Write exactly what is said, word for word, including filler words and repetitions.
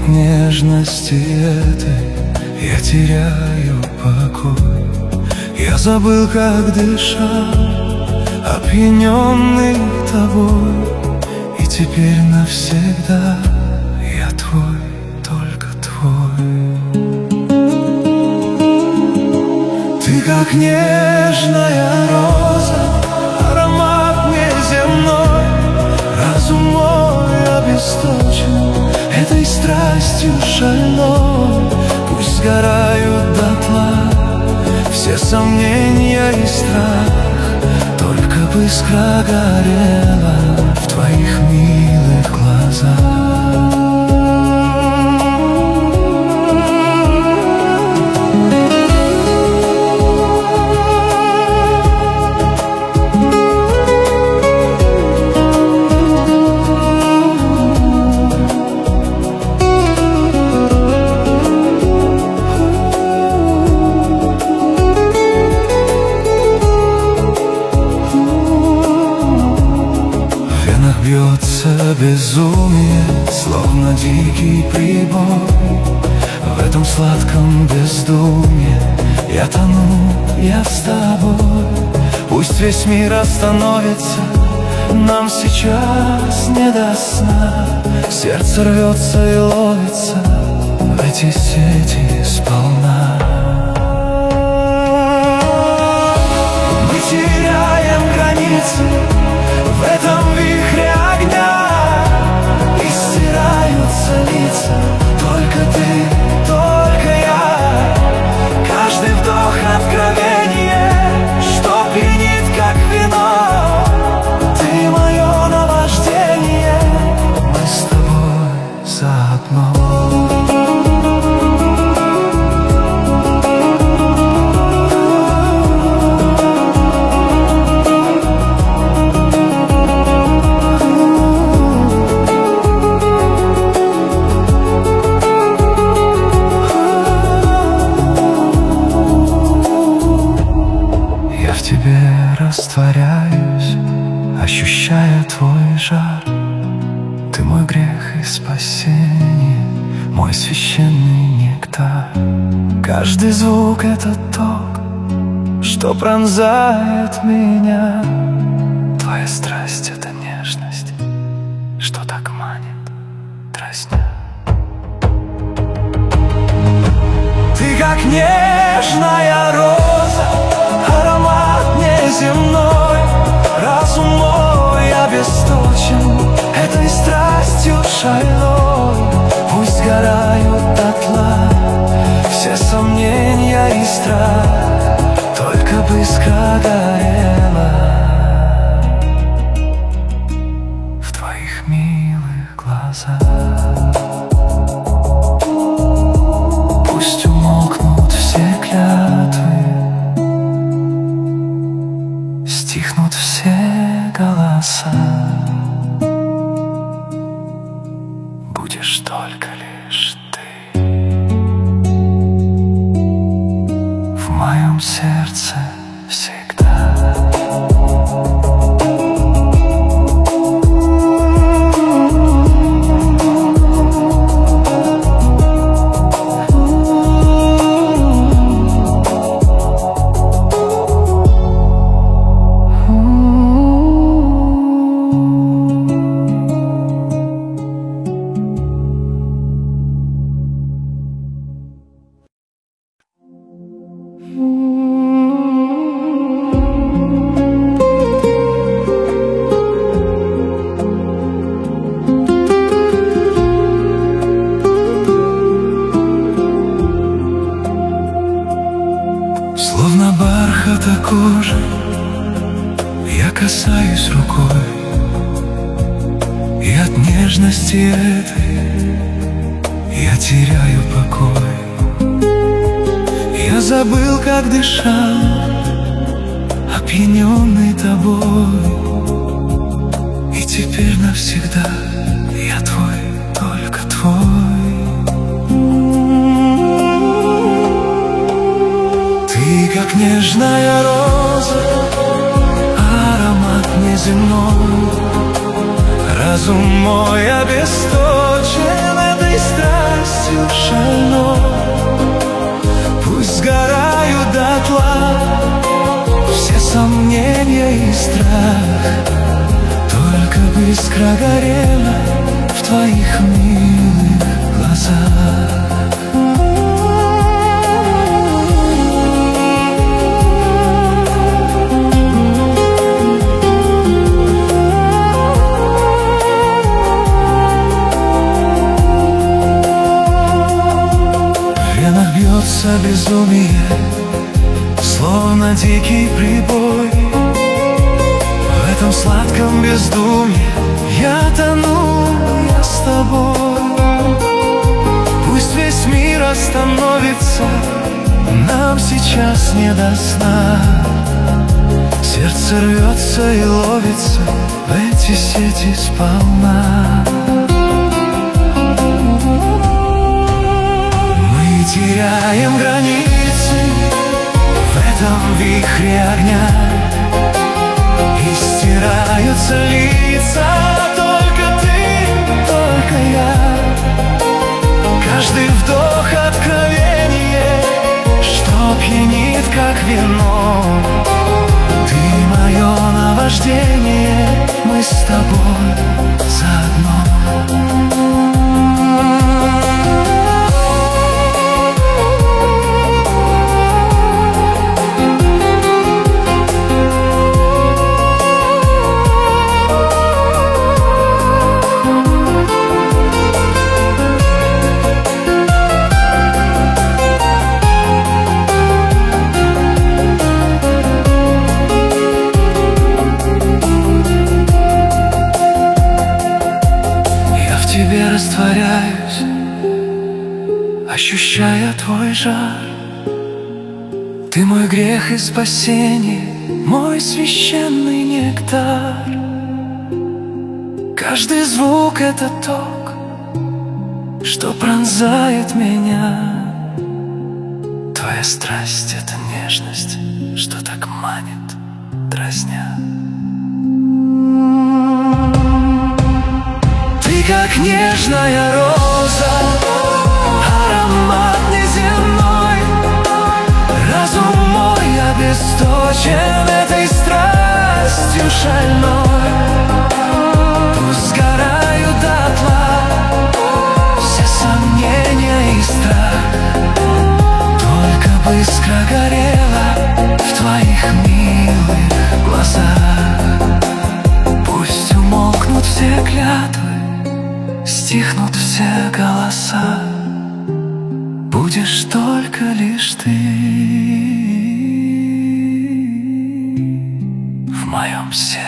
нежности этой я теряю покой. Я забыл, как дышал, опьяненный тобой, и теперь навсегда я твой, только твой. Ты как нежная роза, аромат неземной. Разум мой обесточен этой страстью шальной. Пусть сгорают дотла все сомнения и страх, только бы искра горела в твоих милых глазах. Бьется безумие, словно дикий прибой. В этом сладком бездумье я тону, я с тобой. Пусть весь мир остановится, нам сейчас не до сна. Сердце рвется и ловится в эти сети сполна. Мы теряем границы в этом вихре огня, и стираются лица. Только ты, только я. Каждый вдох откровение, что пьянит, как вино. Ты мое наваждение, мы с тобой заодно. Растворяюсь, ощущая твой жар. Ты мой грех и спасение, мой священный нектар. Каждый звук — это ток, что пронзает меня. Твоя страсть — это нежность, что так манит, дразня. Ты как нежная роза, аромат неземной. Разум мой обесточен этой страстью шальной. Пусть сгорают дотла все сомнения и страх, только бы искра горела в твоих милых глазах. Пусть умолкнут все клятвы, стихнут все голоса. Будешь только лишь ты в моем сердце всегда. Словно бархата кожи я касаюсь рукой, и от нежности этой я теряю покой. Я забыл, как дышал, опьяненный тобой, и теперь навсегда я твой, только твой. Ты как нежная роза, аромат неземной. Разум мой обесточен этой страстью страстью шальной. Пусть сгорают дотла все сомнения и страх, только бы искра горела в твоих милых глазах. В венах бьется безумие, словно дикий прибой. В этом сладком бездумье я тону, я с тобой. Пусть весь мир остановится, нам сейчас не до сна. Сердце рвется и ловится в эти сети сполна. Мы теряем границы в этом вихре огня, и стираются лица, только ты, только я. Каждый вдох откровение, что пьянит, как вино. Ты мое наваждение, мы с тобой заодно. В тебе растворяюсь, ощущая твой жар. Ты мой грех и спасение, мой священный нектар. Каждый звук — это ток, что пронзает меня. Твоя страсть — это нежность, что так манит, дразня. Как нежная роза, аромат неземной. Разум мой обесточен этой страстью шальной. Пусть сгорают дотла все сомнения и страх, только бы искра горела в твоих милых глазах. Пусть умолкнут все клятвы, стихнут все голоса, будешь только лишь ты в моем сердце.